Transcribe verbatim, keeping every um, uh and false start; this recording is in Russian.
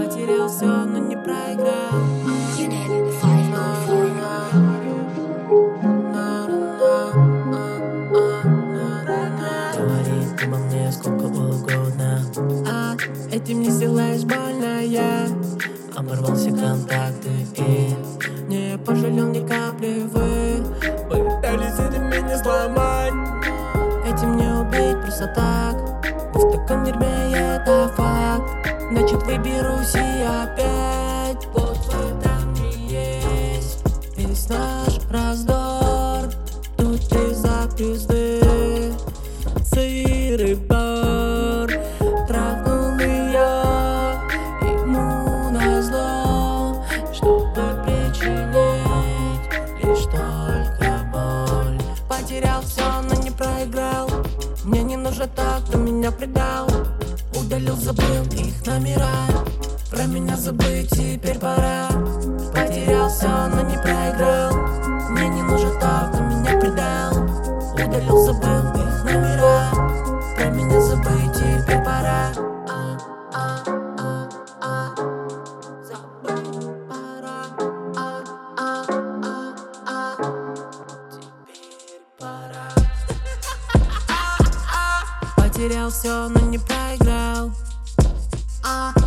Потерял все, но не проиграл. Говори обо мне сколько угодно, а этим не сделаешь больно. Я оборвал все контакты и не пожалел ни капли. Вы пытались этим меня сломать, этим не убить просто так. В таком дерьме это факт. Значит выберусь и опять. Вот в этом и есть весь наш раздор. Тут из-за пизды сырый пар. Трахнул ее ему назло, чтобы причинить лишь только боль. Потерял все, но не проиграл. Мне не нужно так, кто меня предал. Удалил, забыл их номера. Про меня забыть теперь пора. Потерял все, но не проиграл. Мне не нужен так, кто меня предал. Удалил, забыл их номера. Про меня забыть теперь пора. А, а, а, а. Забыть пора. А, а, а, а. Теперь пора. Потерял все, но не проиграл. А